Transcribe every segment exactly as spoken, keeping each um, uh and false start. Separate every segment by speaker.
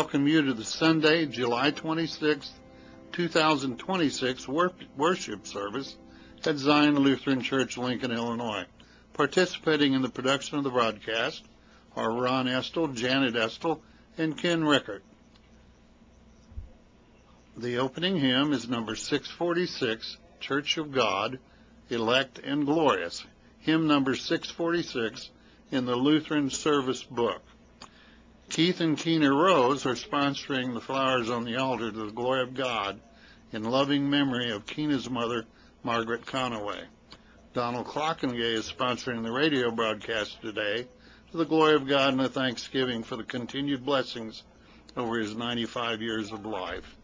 Speaker 1: welcome you to the Sunday, July twenty-sixth, two thousand twenty-six worship service at Zion Lutheran Church, Lincoln, Illinois. Participating in the production of the broadcast are Ron Estel, Janet Estel, and Ken Rickert. The opening hymn is number six forty-six, Church of God, Elect and Glorious, hymn number six forty-six in the Lutheran Service Book. Keith and Keena Rose are sponsoring the flowers on the altar to the glory of God in loving memory of Keena's mother, Margaret Conaway. Donald Clockengay is sponsoring the radio broadcast today to the glory of God and a thanksgiving for the continued blessings over his ninety-five years of life.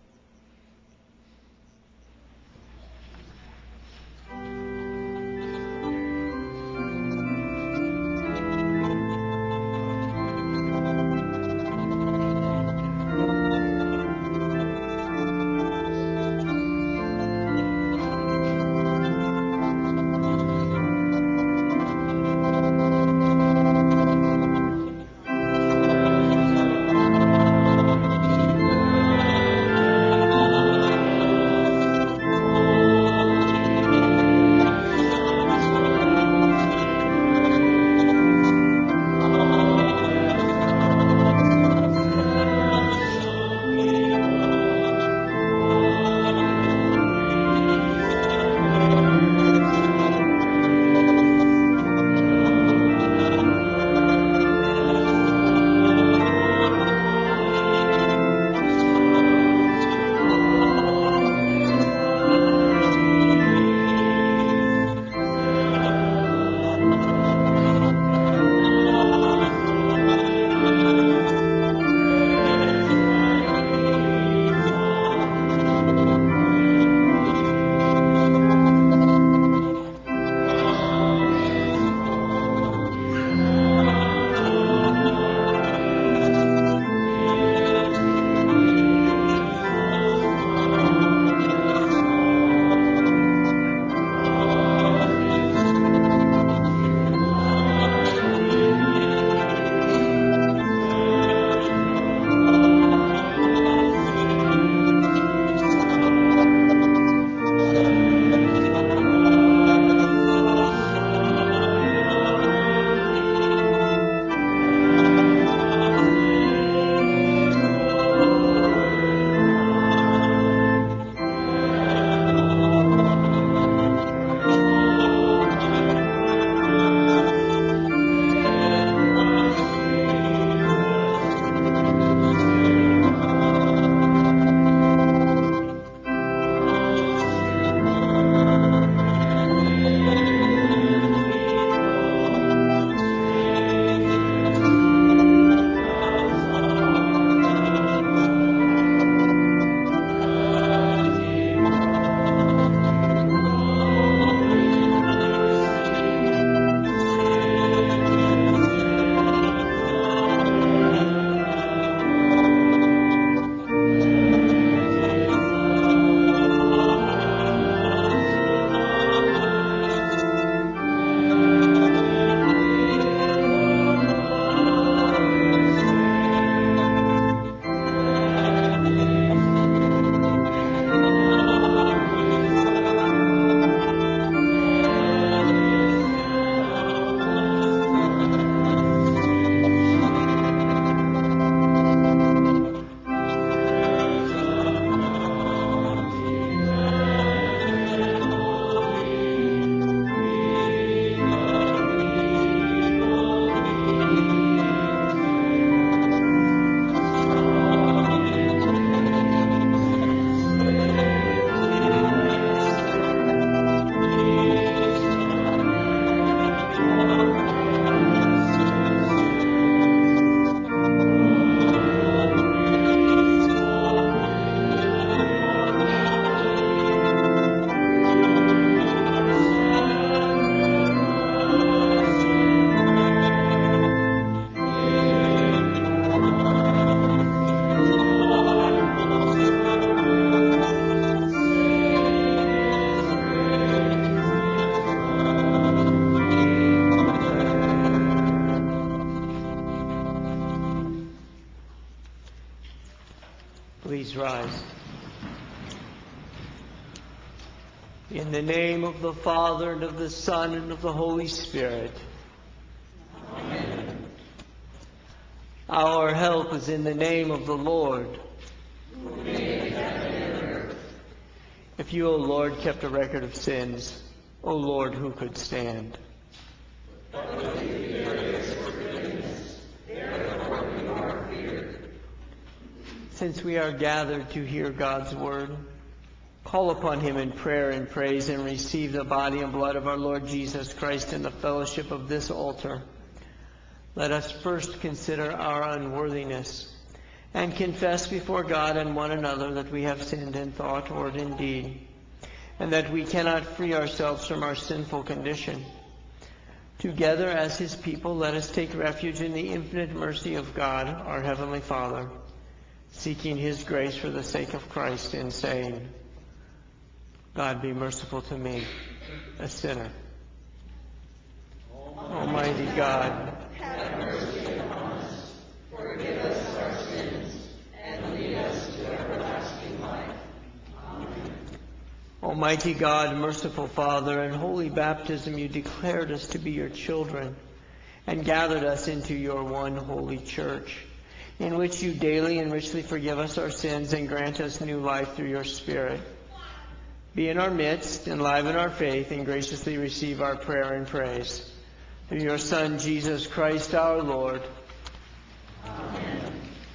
Speaker 2: In the name of the Father, and of the Son, and of the Holy Spirit. Amen. Our help is in the name of the Lord. Who made heaven and earth. If you, O Lord, kept a record of sins, O Lord, who could stand? Since we are gathered to hear God's word, call upon him in prayer and praise, and receive the body and blood of our Lord Jesus Christ in the fellowship of this altar. Let us first consider our unworthiness and confess before God and one another that we have sinned in thought, word, and deed, and that we cannot free ourselves from our sinful condition. Together as his people, let us take refuge in the infinite mercy of God, our Heavenly Father, seeking his grace for the sake of Christ, and saying, God, be merciful to me, a sinner. Almighty God, have mercy upon us, forgive us our sins, and lead us to everlasting life. Amen. Almighty God, merciful Father, in holy baptism you declared us to be your children, and gathered us into your one holy church, in which you daily and richly forgive us our sins and grant us new life through your Spirit. Be in our midst, enliven our faith, and graciously receive our prayer and praise. Through your Son, Jesus Christ, our Lord. Amen.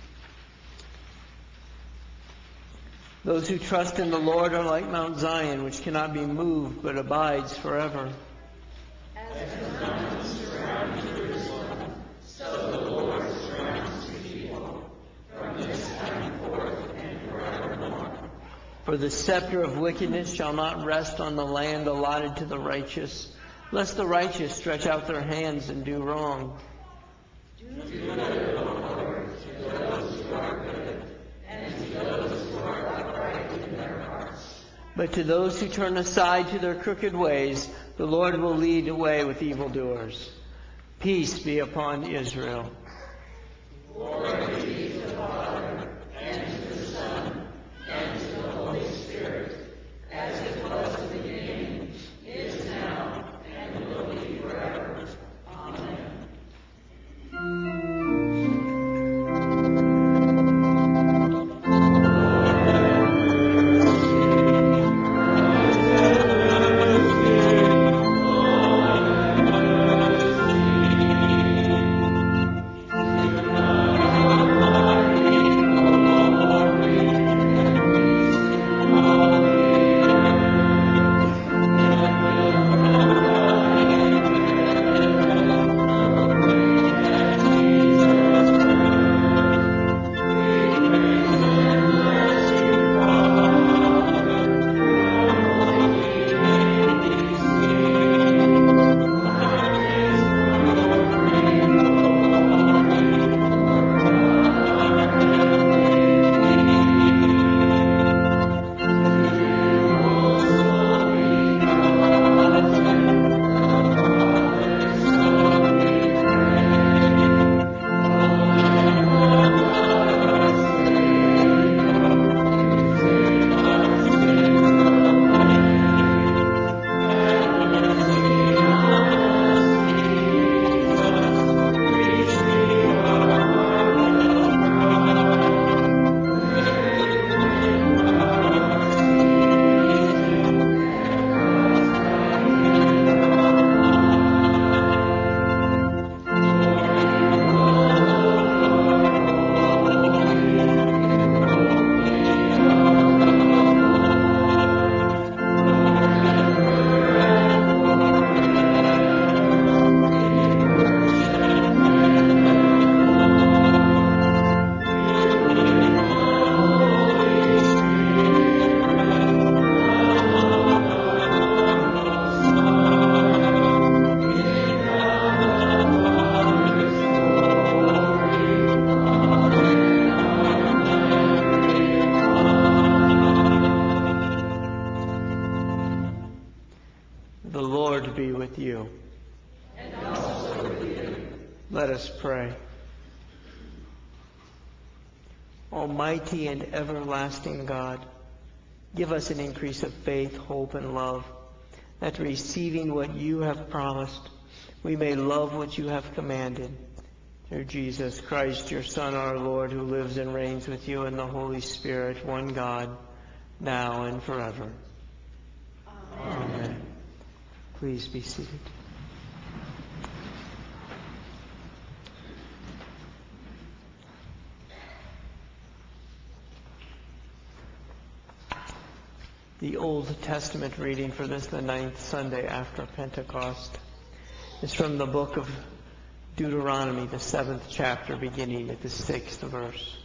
Speaker 2: Those who trust in the Lord are like Mount Zion, which cannot be moved, but abides forever. As the mountains surround Jerusalem, so the Lord surrounds his people, from this time forth and forevermore. For the scepter of wickedness shall not rest on the land allotted to the righteous, lest the righteous stretch out their hands and do wrong. Do good, O Lord, to those who are good, and to those who are upright in their hearts. But to those who turn aside to their crooked ways, the Lord will lead away with evildoers. Peace be upon Israel. Glory be to the Father, and to the Son, and to the Holy Spirit, as it was in the beginning, is now, and will be forever. Amen. Almighty and everlasting God, Give us an increase of faith, hope, and love, that receiving what you have promised, we may love what you have commanded. Through Jesus Christ, your Son, our Lord, who lives and reigns with you in the Holy Spirit, one God, now and forever. Amen. Amen. Please be seated. The Old Testament reading for this, the ninth Sunday after Pentecost, is from the book of Deuteronomy, the seventh chapter, beginning at the sixth verse.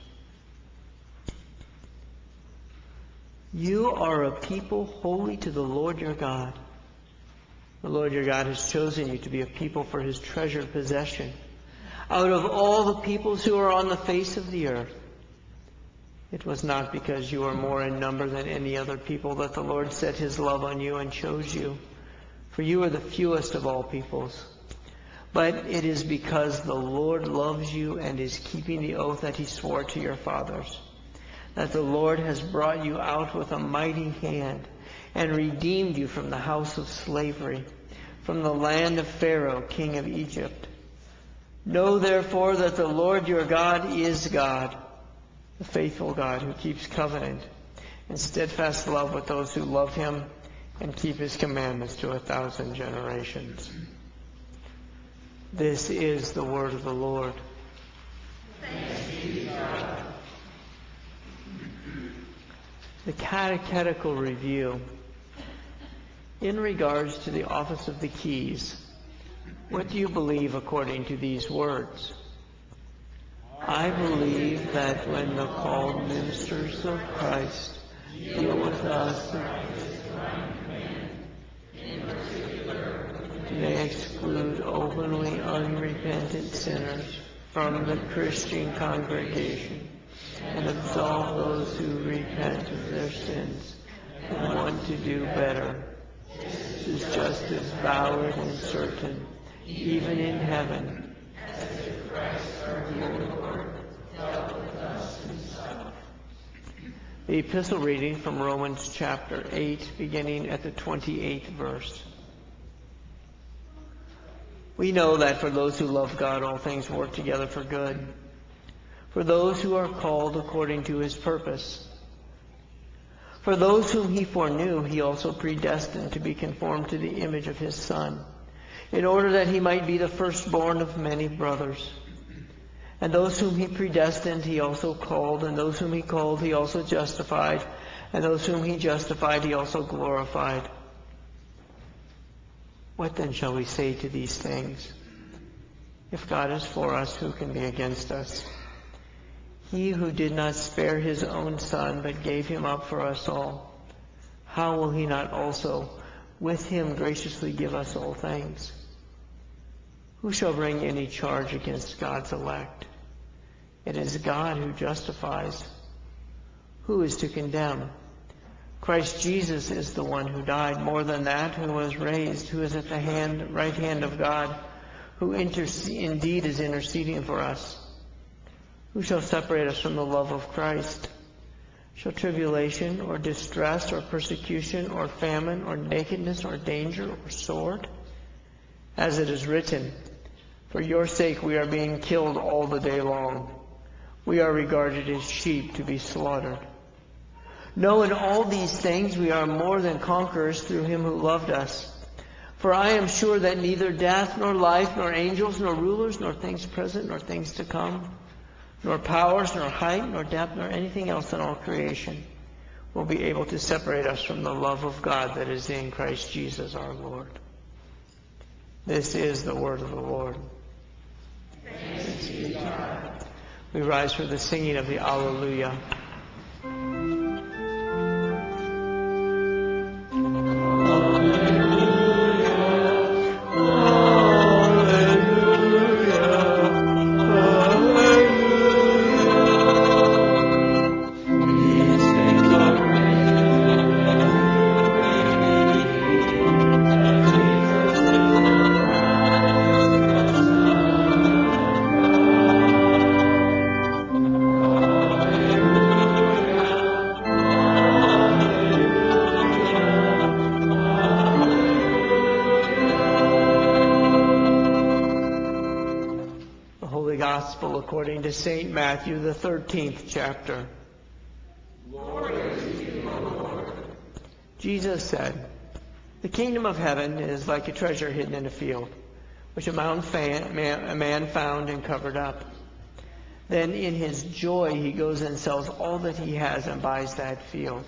Speaker 2: You are a people holy to the Lord your God. The Lord your God has chosen you to be a people for his treasured possession out of all the peoples who are on the face of the earth. It was not because you are more in number than any other people that the Lord set his love on you and chose you, for you are the fewest of all peoples. But it is because the Lord loves you and is keeping the oath that he swore to your fathers, that the Lord has brought you out with a mighty hand and redeemed you from the house of slavery, from the land of Pharaoh, king of Egypt. Know therefore that the Lord your God is God, the faithful God who keeps covenant and steadfast love with those who love him and keep his commandments to a thousand generations. This is the word of the Lord.
Speaker 3: Thanks be to God.
Speaker 2: The catechetical review. In regards to the office of the keys, what do you believe according to these words? I believe that when the called ministers of Christ deal with us, in particular, they exclude openly unrepentant sinners from the Christian congregation and absolve those who repent of their sins and want to do better. This is just as valid and certain, even in heaven, as if Christ our Lord dealt with us himself. The epistle reading from Romans chapter eight, beginning at the twenty-eighth verse. We know that for those who love God, all things work together for good, for those who are called according to his purpose. For those whom he foreknew, he also predestined to be conformed to the image of his Son, in order that he might be the firstborn of many brothers. And those whom he predestined, he also called, and those whom he called, he also justified, and those whom he justified, he also glorified. What then shall we say to these things? If God is for us, who can be against us? He who did not spare his own Son, but gave him up for us all, how will he not also with him graciously give us all things? Who shall bring any charge against God's elect? It is God who justifies. Who is to condemn? Christ Jesus is the one who died, more than that, who was raised, who is at the hand, right hand of God, who interce- indeed is interceding for us. Who shall separate us from the love of Christ? Shall tribulation, or distress, or persecution, or famine, or nakedness, or danger, or sword? As it is written, for your sake we are being killed all the day long. We are regarded as sheep to be slaughtered. No, in all these things we are more than conquerors through him who loved us. For I am sure that neither death, nor life, nor angels, nor rulers, nor things present, nor things to come, nor powers, nor height, nor depth, nor anything else in all creation will be able to separate us from the love of God that is in Christ Jesus our Lord. This is the word of the Lord.
Speaker 3: Thanks be to God.
Speaker 2: We rise for the singing of the Alleluia.
Speaker 3: Hallelujah.
Speaker 2: according to Saint Matthew, the thirteenth chapter.
Speaker 3: Glory to you, O Lord.
Speaker 2: Jesus said, "The kingdom of heaven is like a treasure hidden in a field, which a man found and covered up. Then in his joy he goes and sells all that he has and buys that field.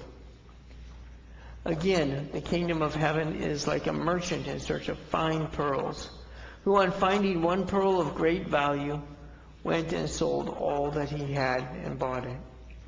Speaker 2: Again, the kingdom of heaven is like a merchant in search of fine pearls, who on finding one pearl of great value, went and sold all that he had and bought it.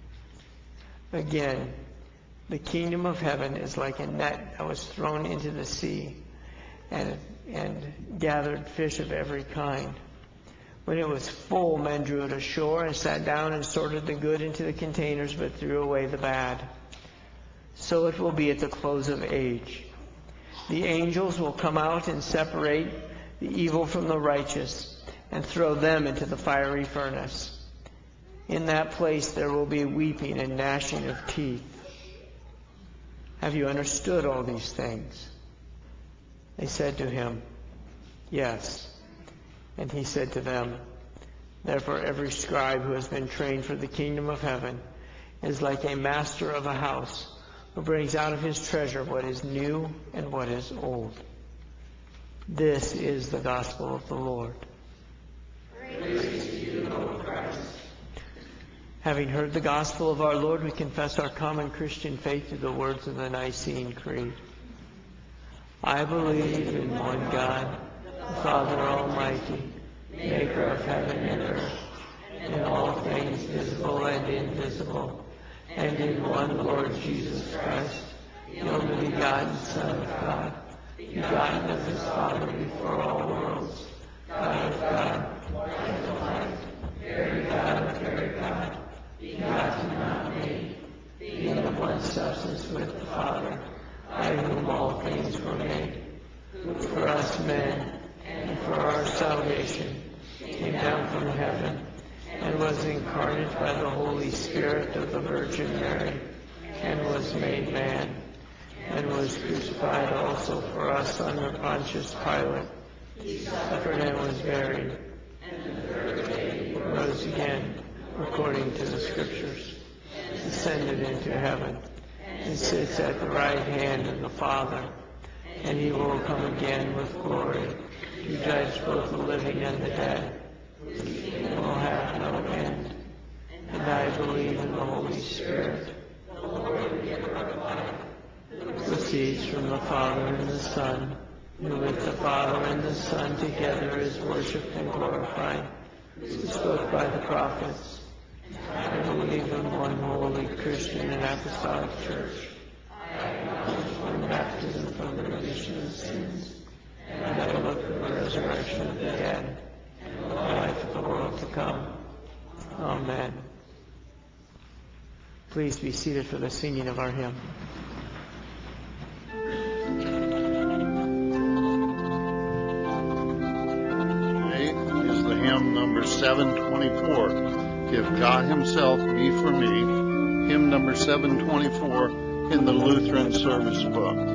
Speaker 2: Again, the kingdom of heaven is like a net that was thrown into the sea and, and gathered fish of every kind. When it was full, men drew it ashore and sat down and sorted the good into the containers, but threw away the bad. So it will be at the close of age. The angels will come out and separate the evil from the righteous and throw them into the fiery furnace. In that place there will be weeping and gnashing of teeth. Have you understood all these things?" They said to him, "Yes." And he said to them, "Therefore every scribe who has been trained for the kingdom of heaven is like a master of a house who brings out of his treasure what is new and what is old." This is the gospel of the Lord.
Speaker 3: Praise to you, O Christ.
Speaker 2: Having heard the gospel of our Lord, we confess our common Christian faith through the words of the Nicene Creed. I believe in one God, the Father Almighty, maker of heaven and earth, and all things visible and invisible, and in one Lord Jesus Christ, the only begotten Son of God, begotten of his Father before all worlds, God of God, light of light, very God of very God, begotten, not made, being of one substance with the Father, by whom all things were made, who for us men and for our salvation came down from heaven and was incarnate by the Holy Spirit of the Virgin Mary, and was made man, and was crucified also for us under Pontius Pilate. He suffered and was buried, and the third day he rose again, according to the Scriptures, descended into heaven, and sits at the right hand of the Father, and he will come again with glory to judge both the living and the dead. His kingdom will have no end. And I believe in the Holy Spirit, the Lord, giver of life, who proceeds from the Father and the Son, who with the Father and the Son together is worshipped and glorified, who spoke by the prophets. I believe in one holy Christian and apostolic church. I acknowledge one baptism for the remission of sins, and I look for the resurrection of the dead and the life of the world to come. Amen. Please be seated for the singing of our hymn.
Speaker 1: Today is the hymn number seven twenty-four. If God Himself be for me, hymn number seven twenty-four in the Lutheran Service Book.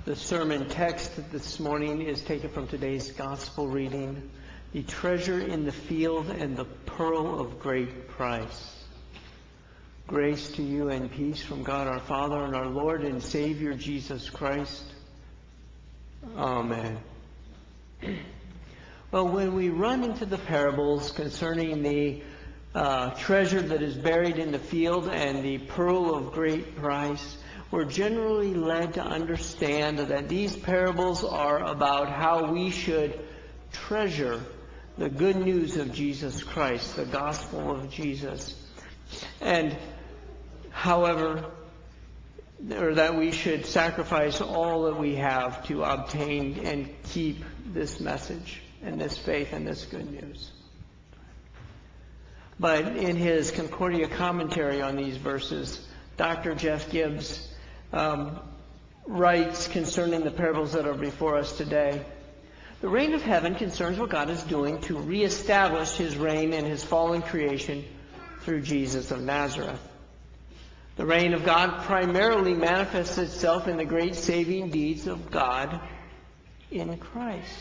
Speaker 2: The sermon text this morning is taken from today's gospel reading, the treasure in the field and the pearl of great price. Grace to you and peace from God our Father and our Lord and Savior Jesus Christ. Amen. Well, when we run into the parables concerning the uh, treasure that is buried in the field and the pearl of great price, we're generally led to understand that these parables are about how we should treasure the good news of Jesus Christ, the gospel of Jesus. And, however, or that we should sacrifice all that we have to obtain and keep this message and this faith and this good news. But in his Concordia commentary on these verses, Doctor Jeff Gibbs um, writes concerning the parables that are before us today. The reign of heaven concerns what God is doing to reestablish his reign in his fallen creation through Jesus of Nazareth. The reign of God primarily manifests itself in the great saving deeds of God in Christ.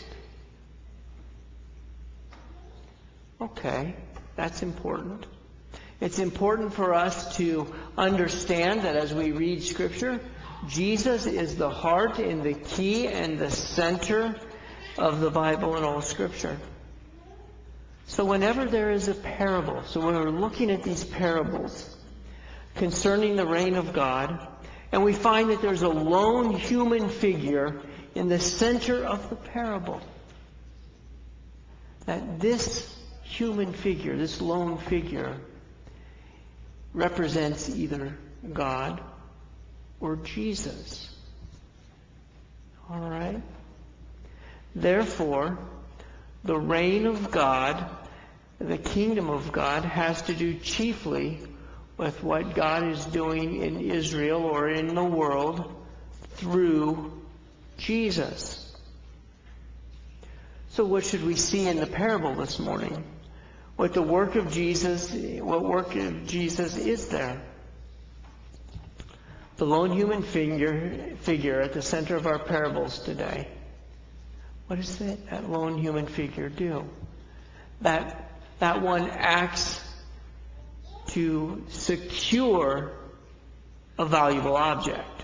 Speaker 2: Okay, that's important. It's important for us to understand that as we read Scripture, Jesus is the heart and the key and the center of the Bible and all Scripture. So whenever there is a parable, so when we're looking at these parables concerning the reign of God, and we find that there's a lone human figure in the center of the parable, that this human figure, this lone figure, represents either God or Jesus. All right? Therefore, the reign of God, the kingdom of God, has to do chiefly with what God is doing in Israel or in the world through Jesus. So what should we see in the parable this morning? What the work of Jesus, what work of Jesus is there? The lone human figure, figure at the center of our parables today. What does that, that lone human figure do? That, that one acts to secure a valuable object.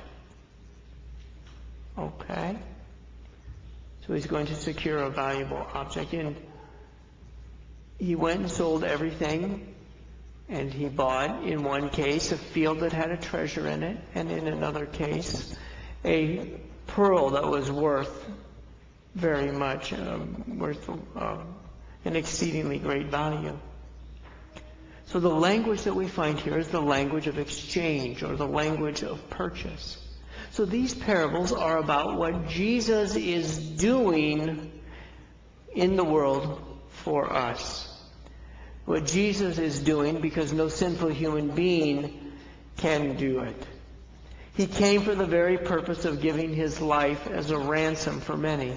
Speaker 2: Okay? So he's going to secure a valuable object. And he went and sold everything, and he bought, in one case, a field that had a treasure in it, and in another case, a pearl that was worth very much, um, worth uh, an exceedingly great value. So the language that we find here is the language of exchange, or the language of purchase. So these parables are about what Jesus is doing in the world for us. What Jesus is doing, because no sinful human being can do it. He came for the very purpose of giving his life as a ransom for many.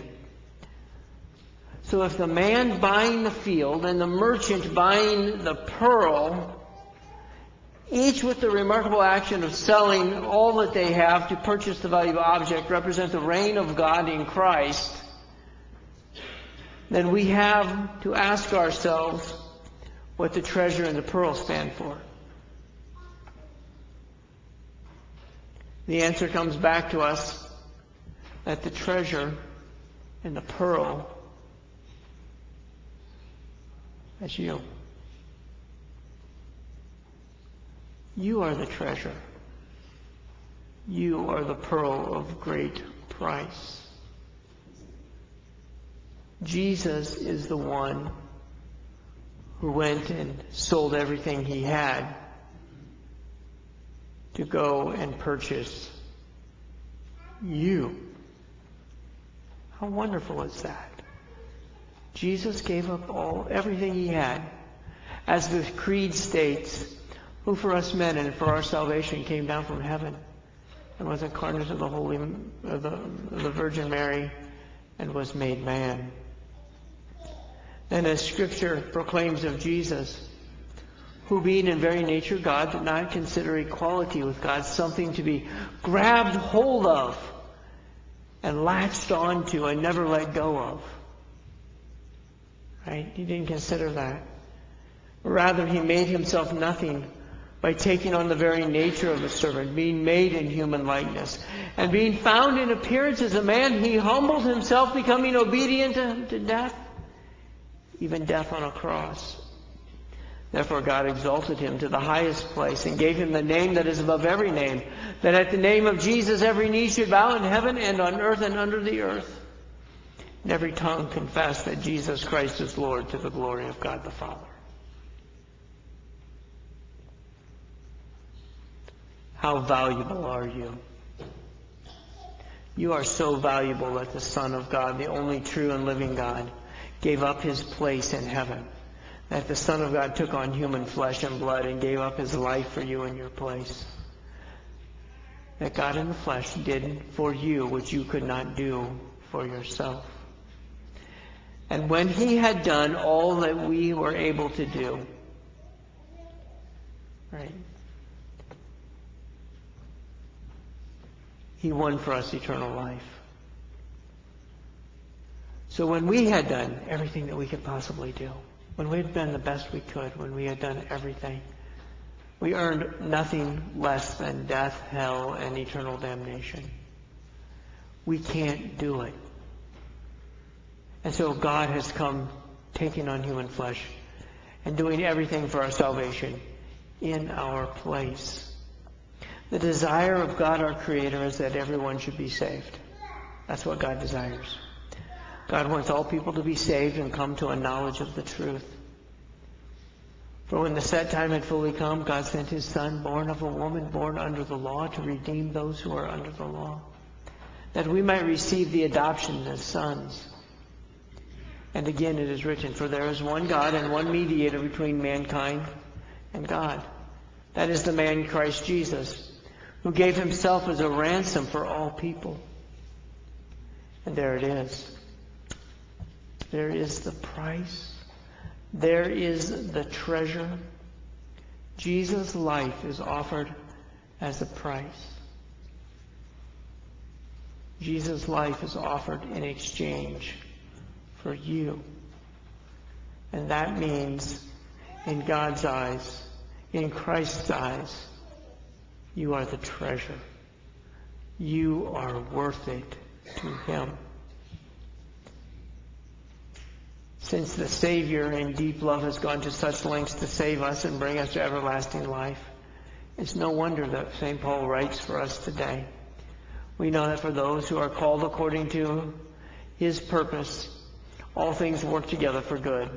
Speaker 2: So if the man buying the field and the merchant buying the pearl, each with the remarkable action of selling all that they have to purchase the valuable object, represent the reign of God in Christ, then we have to ask ourselves what the treasure and the pearl stand for. The answer comes back to us that the treasure and the pearl is you. You are the treasure. You are the pearl of great price. Jesus is the one who went and sold everything he had to go and purchase you. How wonderful is that? Jesus gave up all, everything he had. As the creed states, who for us men and for our salvation came down from heaven and was incarnate of the Holy, of the, of the Virgin Mary and was made man. And as Scripture proclaims of Jesus, who being in very nature God, did not consider equality with God something to be grabbed hold of and latched onto and never let go of. Right? He didn't consider that. Rather, he made himself nothing by taking on the very nature of a servant, being made in human likeness. And being found in appearance as a man, he humbled himself, becoming obedient to, to death, even death on a cross. Therefore God exalted him to the highest place and gave him the name that is above every name, that at the name of Jesus every knee should bow in heaven and on earth and under the earth, and every tongue confess that Jesus Christ is Lord, to the glory of God the Father. How valuable are you? You are so valuable that the Son of God, the only true and living God, gave up his place in heaven. That the Son of God took on human flesh and blood and gave up his life for you in your place. That God in the flesh did for you what you could not do for yourself. And when he had done all that we were able to do, right, he won for us eternal life. So when we had done everything that we could possibly do, when we had been the best we could, when we had done everything, we earned nothing less than death, hell, and eternal damnation. We can't do it. And so God has come taking on human flesh and doing everything for our salvation in our place. The desire of God, our Creator, is that everyone should be saved. That's what God desires. God wants all people to be saved and come to a knowledge of the truth. For when the set time had fully come, God sent his Son, born of a woman, born under the law, to redeem those who are under the law, that we might receive the adoption as sons. And again it is written, for there is one God and one mediator between mankind and God. That is the man Christ Jesus, who gave himself as a ransom for all people. And there it is. There is the price. There is the treasure. Jesus' life is offered as a price. Jesus' life is offered in exchange for you. And that means, in God's eyes, in Christ's eyes, you are the treasure. You are worth it to him. Since the Savior in deep love has gone to such lengths to save us and bring us to everlasting life, it's no wonder that Saint Paul writes for us today. We know that for those who are called according to his purpose, all things work together for good.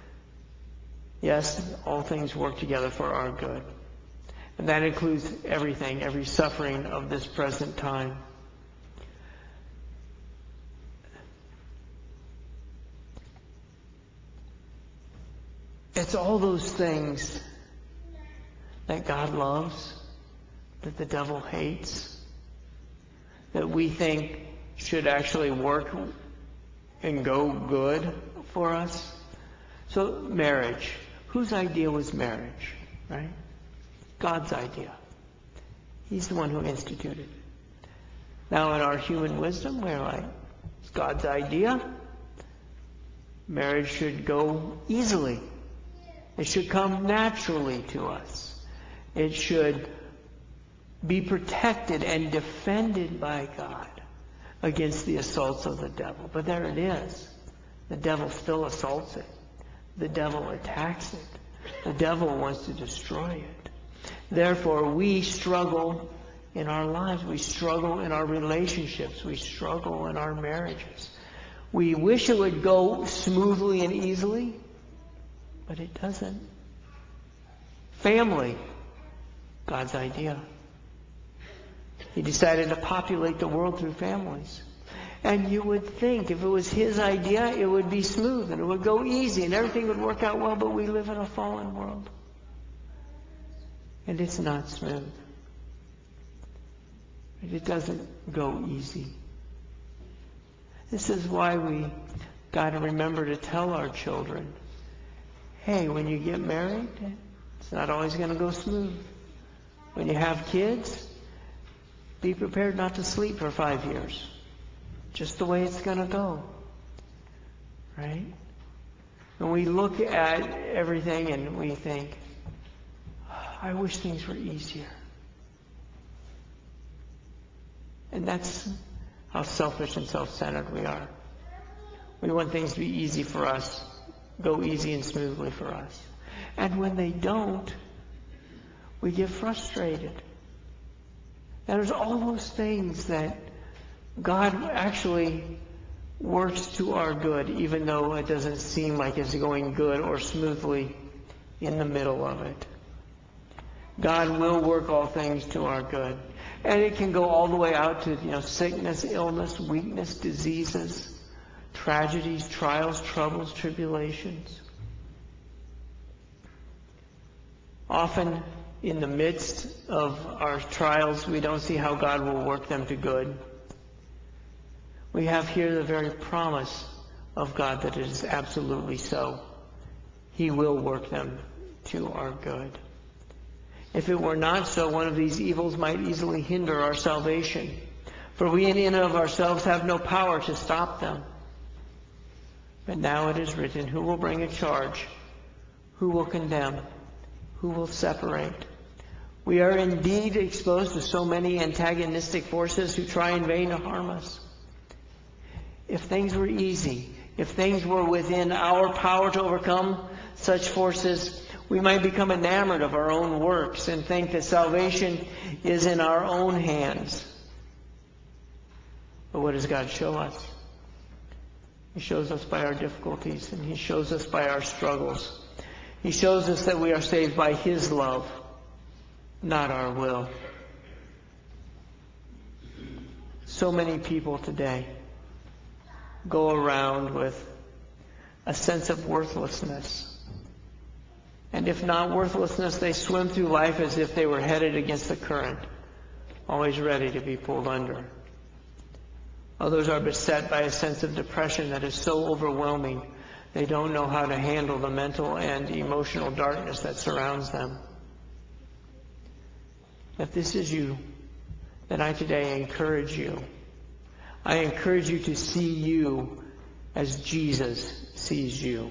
Speaker 2: Yes, all things work together for our good. And that includes everything, every suffering of this present time. It's all those things that God loves, that the devil hates, that we think should actually work and go good for us. So marriage. Whose idea was marriage? Right? God's idea. He's the one who instituted it. Now in our human wisdom, we're like, it's God's idea. Marriage should go easily. It should come naturally to us. It should be protected and defended by God against the assaults of the devil. But there it is. The devil still assaults it. The devil attacks it. The devil wants to destroy it. Therefore, we struggle in our lives. We struggle in our relationships. We struggle in our marriages. We wish it would go smoothly and easily, but it doesn't. Family, God's idea. He decided to populate the world through families. And you would think if it was his idea, it would be smooth and it would go easy and everything would work out well, but we live in a fallen world. And it's not smooth. It doesn't go easy. This is why we got to remember to tell our children, hey, when you get married, it's not always going to go smooth. When you have kids, be prepared not to sleep for five years. just the way it's going to go. Right? And we look at everything and we think, I wish things were easier. And that's how selfish and self-centered we are. We want things to be easy for us, go easy and smoothly for us. And when they don't, we get frustrated. And there's all those things that God actually works to our good, even though it doesn't seem like it's going good or smoothly in the middle of it. God will work all things to our good. And it can go all the way out to, you know, sickness, illness, weakness, diseases, tragedies, trials, troubles, tribulations. Often in the midst of our trials, we don't see how God will work them to good. We have here the very promise of God that it is absolutely so. He will work them to our good. If it were not so, one of these evils might easily hinder our salvation. For we in and of ourselves have no power to stop them. But now it is written, who will bring a charge? Who will condemn? Who will separate? We are indeed exposed to so many antagonistic forces who try in vain to harm us. If things were easy, if things were within our power to overcome such forces, we might become enamored of our own works and think that salvation is in our own hands. But what does God show us? He shows us by our difficulties, and He shows us by our struggles. He shows us that we are saved by His love, not our will. So many people today go around with a sense of worthlessness. And if not worthlessness, they swim through life as if they were headed against the current, always ready to be pulled under. Others are beset by a sense of depression that is so overwhelming they don't know how to handle the mental and emotional darkness that surrounds them. If this is you, then I today encourage you. I encourage you to see you as Jesus sees you.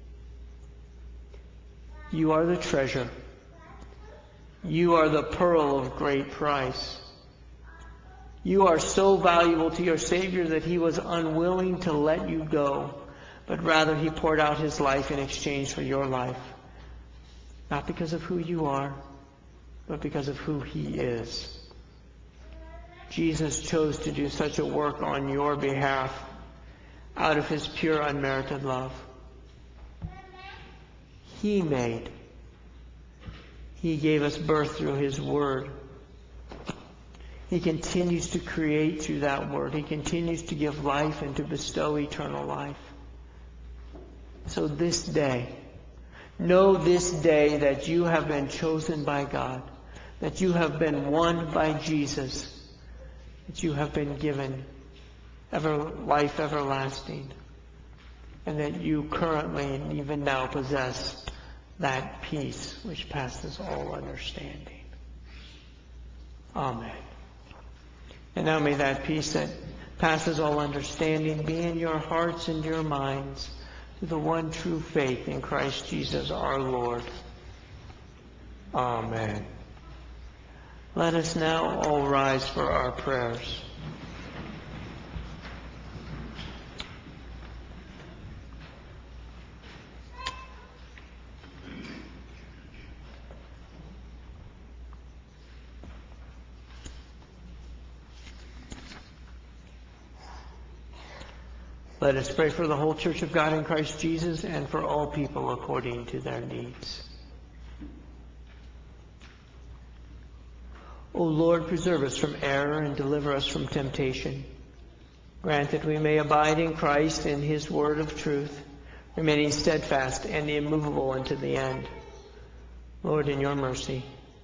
Speaker 2: You are the treasure. You are the pearl of great price. You are so valuable to your Savior that He was unwilling to let you go, but rather He poured out His life in exchange for your life. Not because of who you are, but because of who He is. Jesus chose to do such a work on your behalf out of His pure, unmerited love. He made. He gave us birth through His Word. He continues to create through that Word. He continues to give life and to bestow eternal life. So this day, know this day that you have been chosen by God, that you have been won by Jesus, that you have been given ever life everlasting, and that you currently and even now possess that peace which passes all understanding. Amen. And now may that peace that passes all understanding be in your hearts and your minds to the one true faith in Christ Jesus our Lord. Amen. Let us now all rise for our prayers. Let us pray for the whole Church of God in Christ Jesus and for all people according to their needs. O Lord, preserve us from error and deliver us from temptation. Grant that we may abide in Christ and His word of truth, remaining steadfast and immovable unto the end. Lord, in your mercy.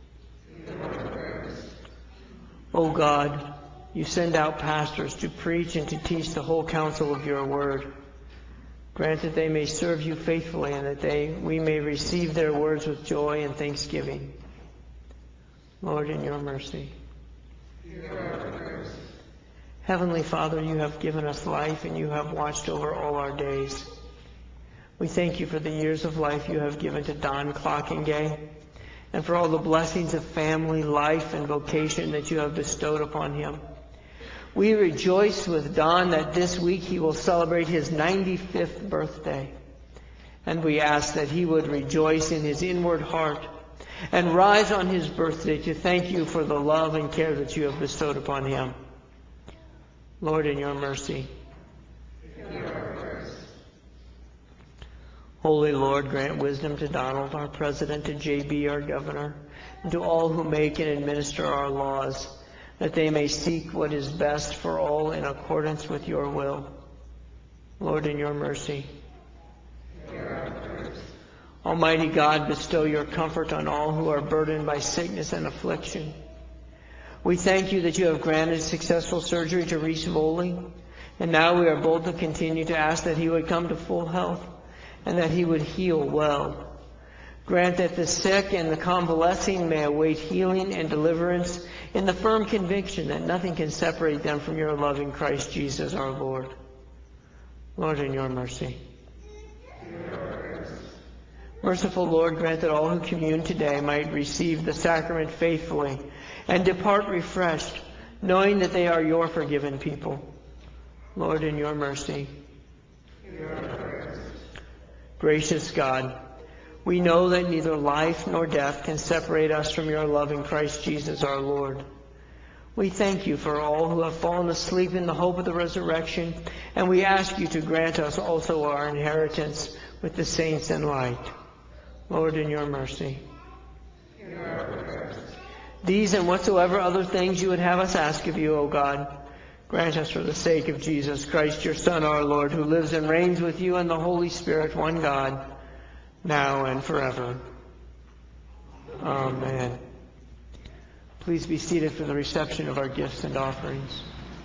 Speaker 2: O God, you send out pastors to preach and to teach the whole counsel of your word. Grant that they may serve you faithfully and that they we may receive their words with joy and thanksgiving. Lord, in your mercy. Heavenly Father, you have given us life and you have watched over all our days. We thank you for the years of life you have given to Don Clockingay and for all the blessings of family, life, and vocation that you have bestowed upon him. We rejoice with Don that this week he will celebrate his ninety-fifth birthday. And we ask that he would rejoice in his inward heart and rise on his birthday to thank you for the love and care that you have bestowed upon him. Lord, in your mercy. Holy Lord, grant wisdom to Donald, our president, to J B, our governor, and to all who make and administer our laws, that they may seek what is best for all in accordance with your will. Lord, in your mercy. Almighty God, bestow your comfort on all who are burdened by sickness and affliction. We thank you that you have granted successful surgery to Reese Voley, and now we are bold to continue to ask that he would come to full health and that he would heal well. Grant that the sick and the convalescing may await healing and deliverance in the firm conviction that nothing can separate them from your love in Christ Jesus our Lord. Lord, in your mercy. Merciful Lord, grant that all who commune today might receive the sacrament faithfully and depart refreshed, knowing that they are your forgiven people. Lord, in your mercy. Gracious God, we know that neither life nor death can separate us from your love in Christ Jesus our Lord. We thank you for all who have fallen asleep in the hope of the resurrection, and we ask you to grant us also our inheritance with the saints in light. Lord, in your mercy. These and whatsoever other things you would have us ask of you, O God, grant us for the sake of Jesus Christ, your Son, our Lord, who lives and reigns with you and the Holy Spirit, one God, now and forever. Amen. Please be seated for the reception of our gifts and offerings.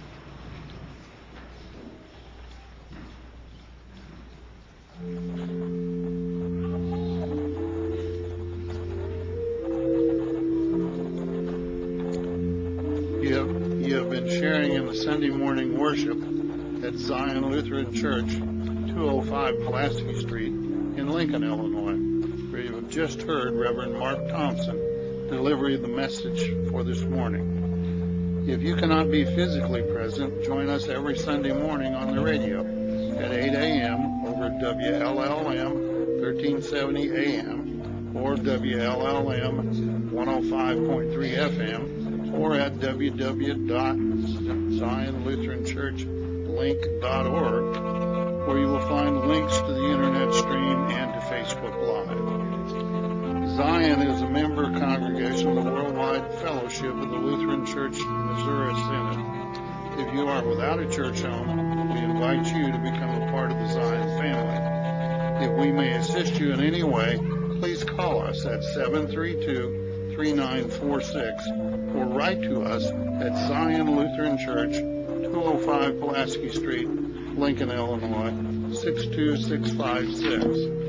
Speaker 1: You have, you have been sharing in the Sunday morning worship at Zion Lutheran Church, two oh five Pulaski Street in Lincoln, Illinois, where you have just heard Reverend Mark Thompson deliver the message for this morning. If you cannot be physically present, join us every Sunday morning on the radio at eight a.m. over W L L M thirteen seventy A M or W L L M one oh five point three F M or at w w w dot zion lutheran church link dot org, where you will find links to the internet stream and to Facebook Live. Zion is a member congregation of the Worldwide Fellowship of the Lutheran Church Missouri Synod. If you are without a church home, we invite you to become a part of the Zion family. If we may assist you in any way, please call us at seven three two, three nine four six or write to us at Zion Lutheran Church, two oh five Pulaski Street, Lincoln, Illinois, six two six five six.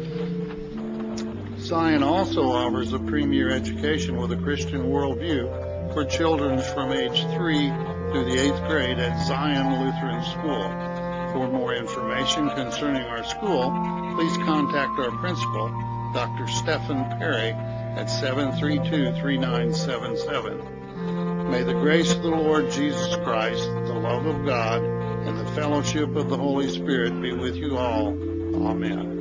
Speaker 1: Zion also offers a premier education with a Christian worldview for children from age three through the eighth grade at Zion Lutheran School. For more information concerning our school, please contact our principal, Doctor Stephen Perry, at seven three two, three nine seven seven. May the grace of the Lord Jesus Christ, the love of God, and the fellowship of the Holy Spirit be with you all. Amen.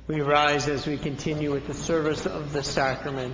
Speaker 2: We rise as we continue with the service of the sacrament.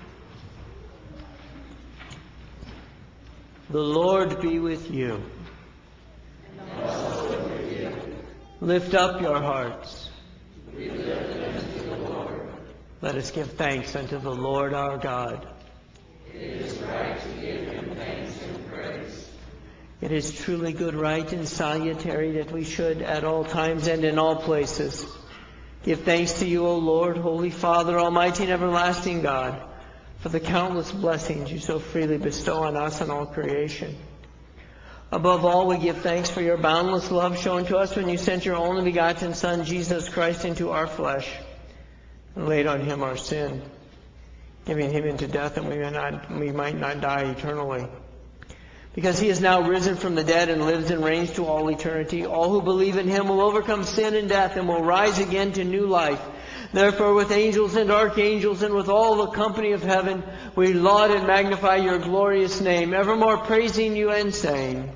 Speaker 2: The Lord be with you.
Speaker 3: And also with you.
Speaker 2: Lift up your hearts.
Speaker 3: We lift them to the Lord.
Speaker 2: Let us give thanks unto the Lord our God.
Speaker 3: It is right to give him thanks and praise.
Speaker 2: It is truly good, right, and salutary that we should at all times and in all places give thanks to you, O Lord, Holy Father, Almighty and everlasting God, for the countless blessings you so freely bestow on us and all creation. Above all, we give thanks for your boundless love shown to us when you sent your only begotten Son, Jesus Christ, into our flesh and laid on him our sin, giving him into death that we might not, we might not die eternally. Because he is now risen from the dead and lives and reigns to all eternity, all who believe in him will overcome sin and death and will rise again to new life. Therefore, with angels and archangels and with all the company of heaven, we laud and magnify your glorious name, evermore praising you and saying,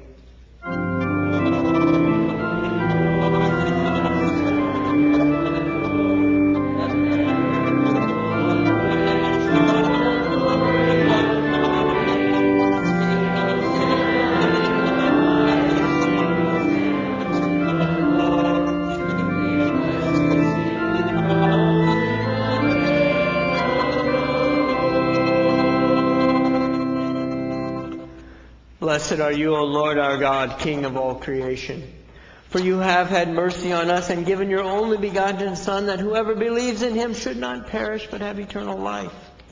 Speaker 2: Blessed are you, O Lord our God, King of all creation. For you have had mercy on us and given your only begotten Son, that whoever believes in him should not perish but have eternal life.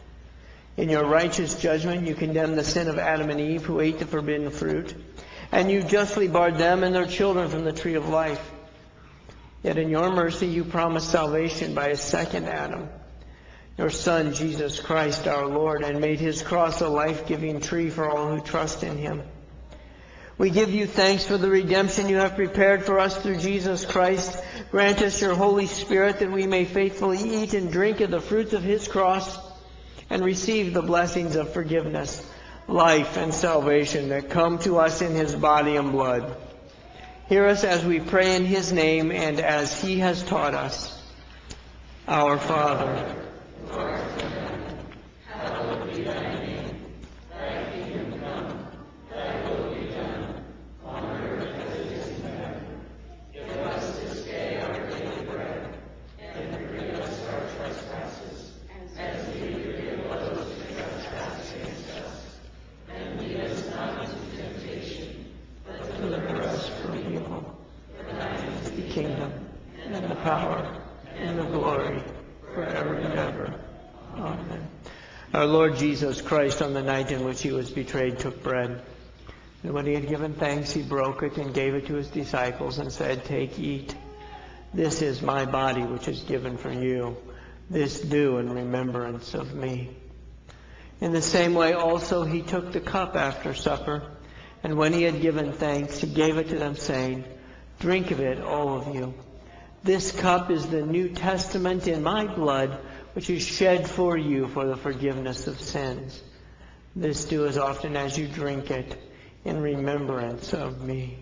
Speaker 2: In your righteous judgment you condemned the sin of Adam and Eve, who ate the forbidden fruit, and you justly barred them and their children from the tree of life. Yet in your mercy you promised salvation by a second Adam, your Son, Jesus Christ our Lord, and made his cross a life-giving tree for all who trust in him. We give you thanks for the redemption you have prepared for us through Jesus Christ. Grant us your Holy Spirit that we may faithfully eat and drink of the fruits of his cross and receive the blessings of forgiveness, life, and salvation that come to us in his body and blood. Hear us as we pray in his name and as he has taught us. Our Father,
Speaker 3: who art in heaven, hallowed be thy name. Thy kingdom come, thy will be done, on earth as it is in heaven. Give us this day our daily bread, and forgive us our trespasses, as we forgive those who trespass against us. And lead us not into temptation, but deliver us from evil. For thine is
Speaker 2: the kingdom, and the power, and the glory, forever and ever. Amen. Our Lord Jesus Christ, on the night in which he was betrayed, took bread. And when he had given thanks, he broke it and gave it to his disciples and said, "Take, eat. This is my body, which is given for you. This do in remembrance of me." In the same way also he took the cup after supper, and when he had given thanks, he gave it to them, saying, "Drink of it, all of you. This cup is the New Testament in my blood, which is shed for you for the forgiveness of sins. This do as often as you drink it in remembrance of me."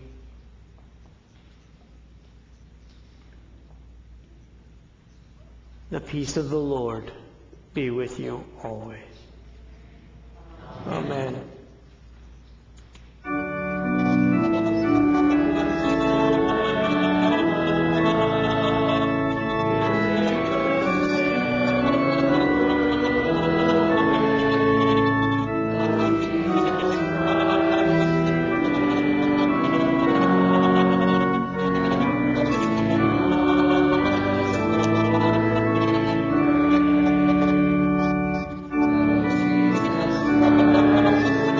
Speaker 2: The peace of the Lord be with you always. Amen.
Speaker 3: Jesus Christ.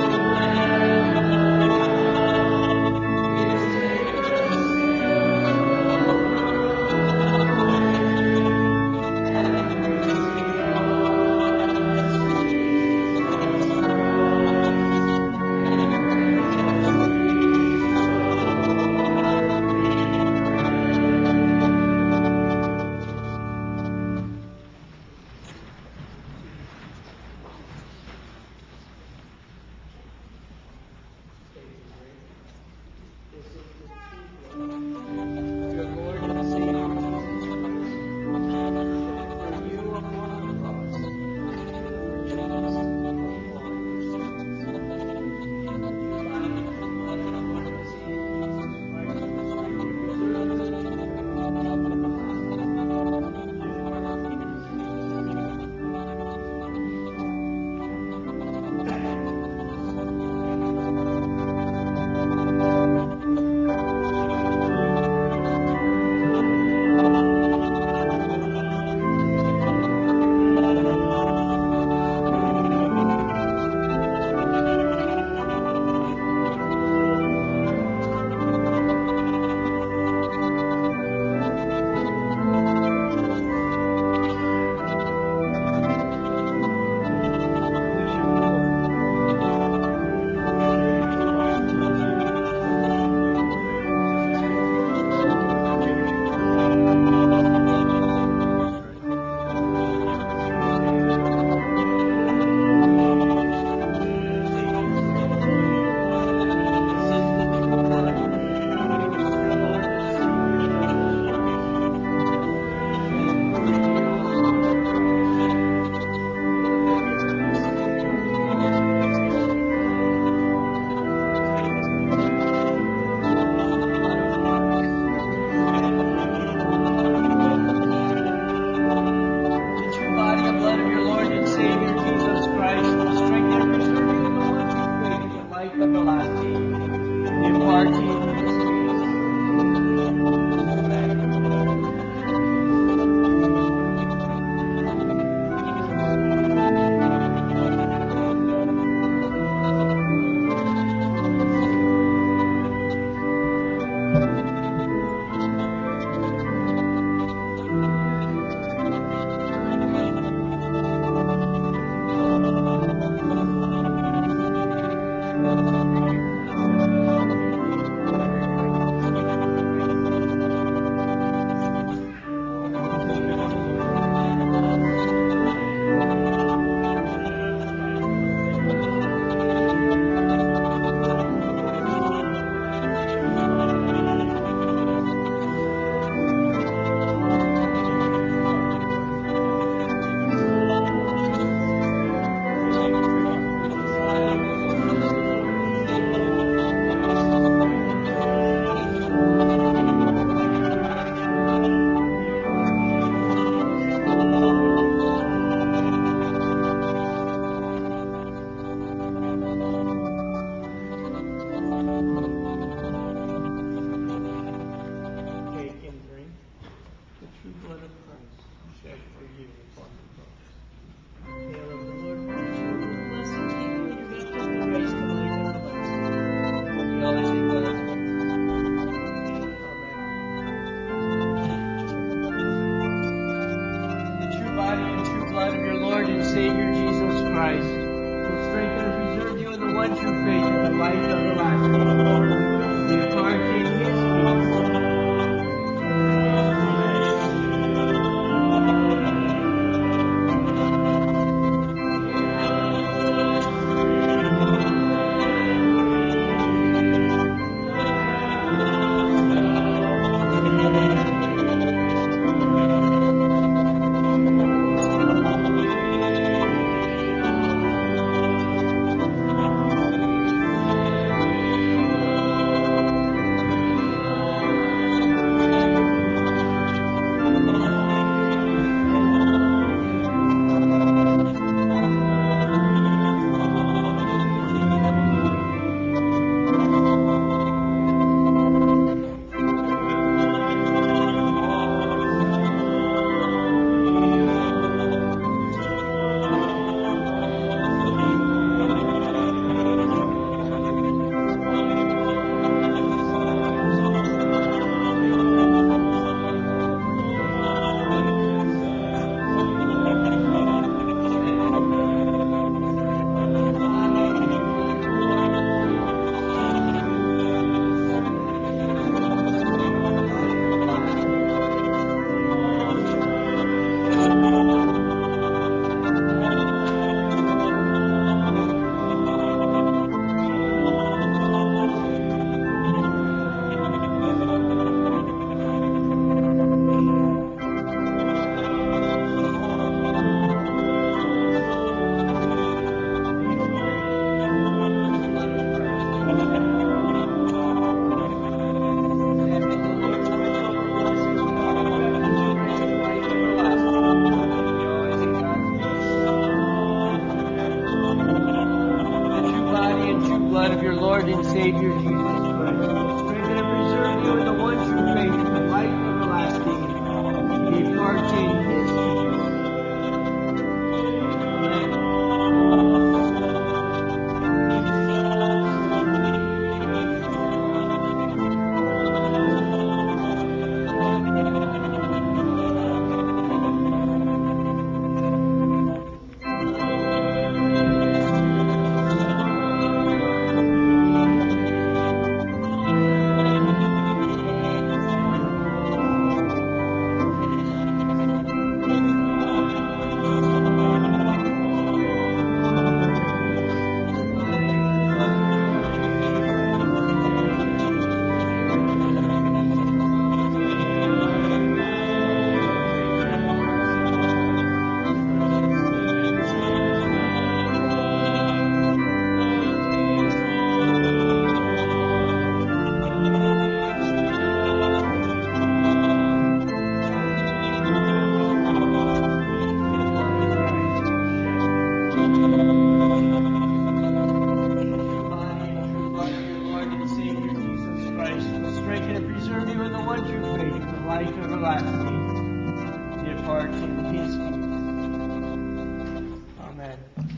Speaker 2: the true faith unto life everlasting. Depart in His peace. Amen.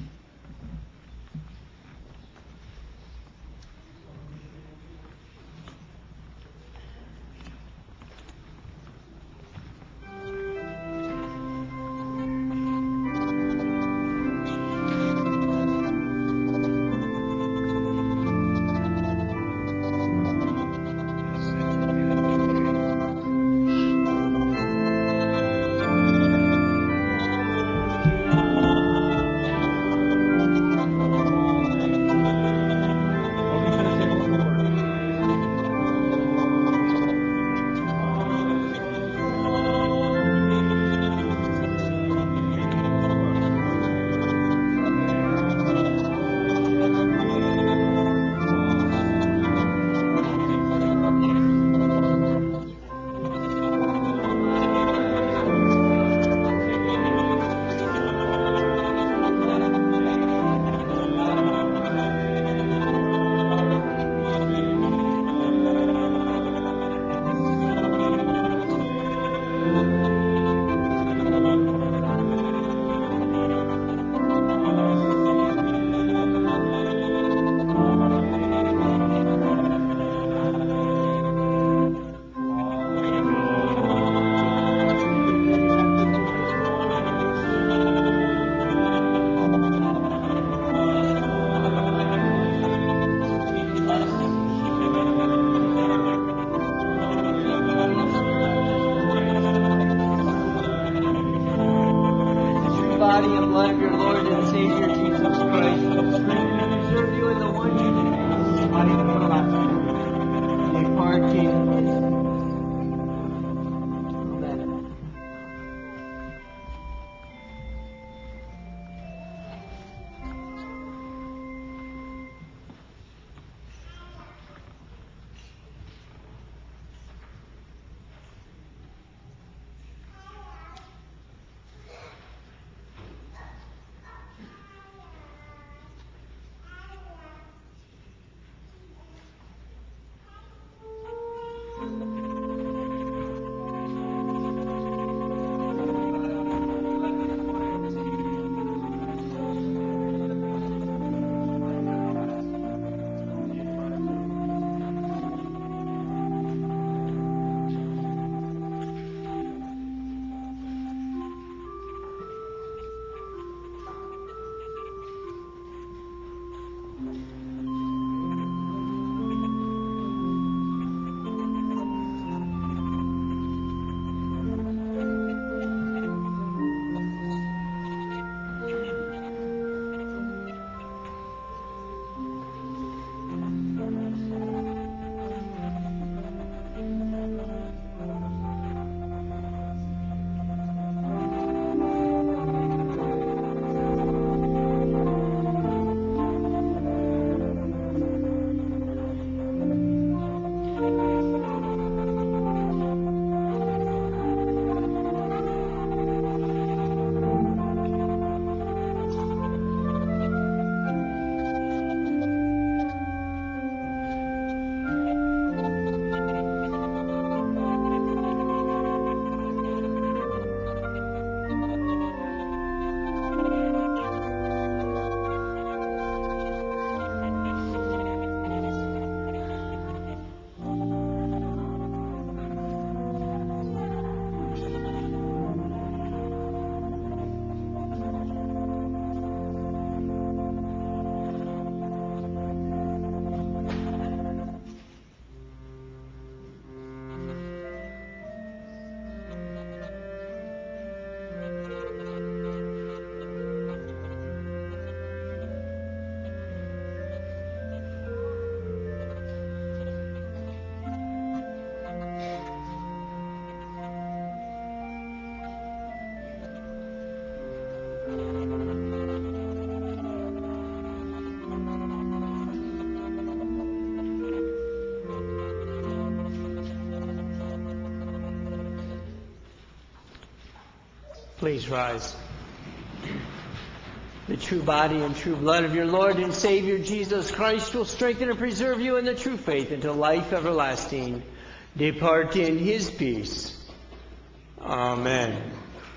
Speaker 2: Please rise. The true body and true blood of your Lord and Savior Jesus Christ will strengthen and preserve you in the true faith until life everlasting. Depart in his peace. Amen.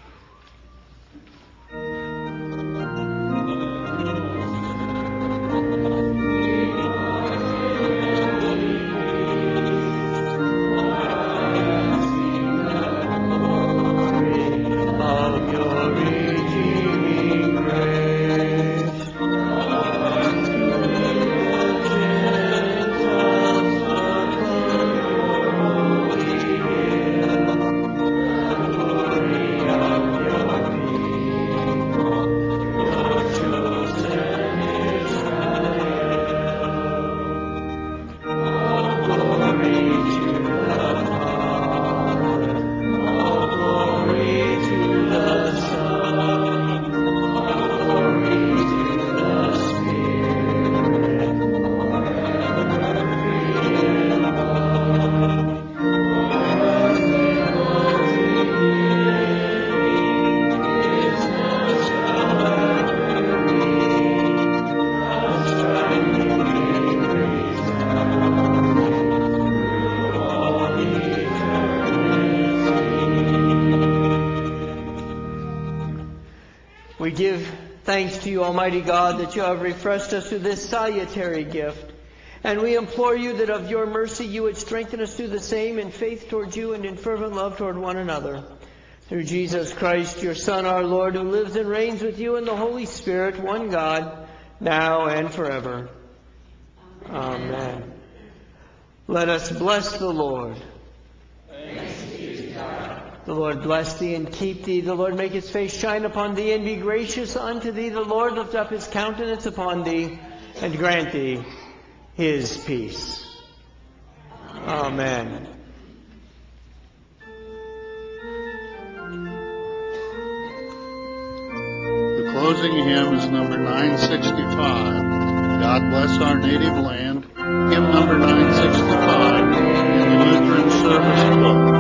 Speaker 2: We give thanks to you, Almighty God, that you have refreshed us with this salutary gift. And we implore you that of your mercy you would strengthen us through the same in faith toward you and in fervent love toward one another. Through Jesus Christ, your Son, our Lord, who lives and reigns with you in the Holy Spirit, one God, now and forever. Amen. Let us bless the Lord.
Speaker 3: Thanks be to God.
Speaker 2: The Lord bless thee and keep thee. The Lord make his face shine upon thee and be gracious unto thee. The Lord lift up his countenance upon thee and grant thee his peace. Amen.
Speaker 1: The closing hymn is number nine sixty-five. God Bless Our Native Land, hymn number nine sixty-five in the Lutheran Service Book.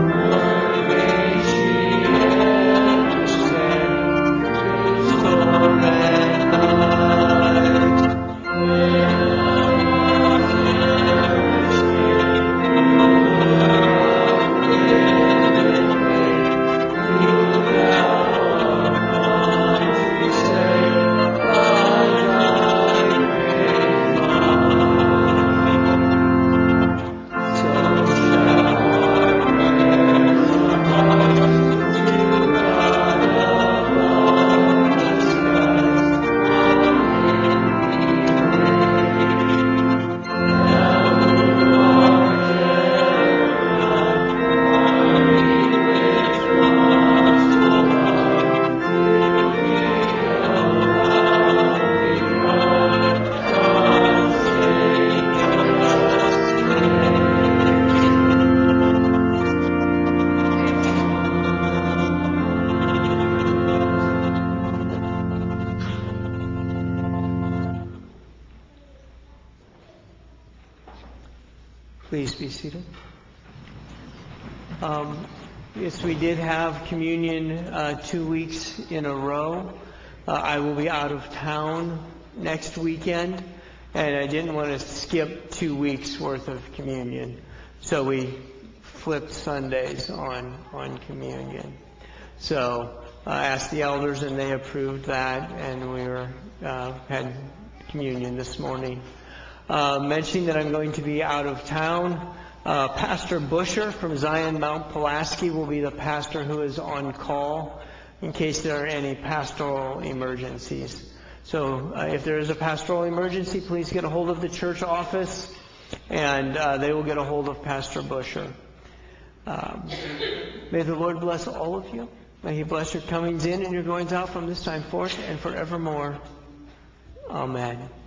Speaker 2: Please be seated. Um, yes, we did have communion uh, two weeks in a row. Uh, I will be out of town next weekend, and I didn't want to skip two weeks worth of communion, so we flipped Sundays on on communion. So I asked the elders, and they approved that, and we were uh, had communion this morning. Uh, mentioning that I'm going to be out of town. Uh, Pastor Busher from Zion Mount Pulaski will be the pastor who is on call in case there are any pastoral emergencies. So uh, if there is a pastoral emergency, please get a hold of the church office, and uh, they will get a hold of Pastor Busher. Um, may the Lord bless all of you. May he bless your comings in and your goings out from this time forth and forevermore. Amen.